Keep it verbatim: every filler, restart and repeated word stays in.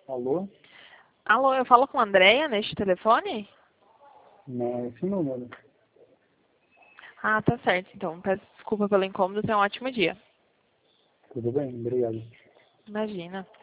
Alô? Alô, eu falo com a Andrea neste telefone? Não, esse número. Ah, tá certo. Então, peço desculpa pelo incômodo. Tenha um ótimo dia. Tudo bem, obrigado. Imagina.